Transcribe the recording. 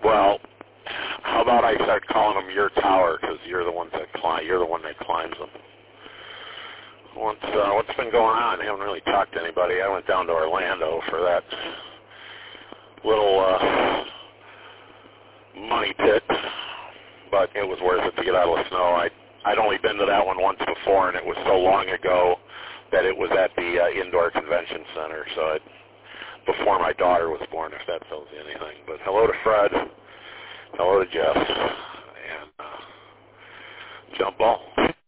Well, how about I start calling them your tower, because you're the one that climbs them. What's been going on? I haven't really talked to anybody. I went down to Orlando for that little money pit, but it was worth it to get out of the snow. I'd only been to that one once before, and it was so long ago that it was at the indoor convention center, so before my daughter was born, if that tells you anything. But hello to Fred, hello to Jeff, and jump ball.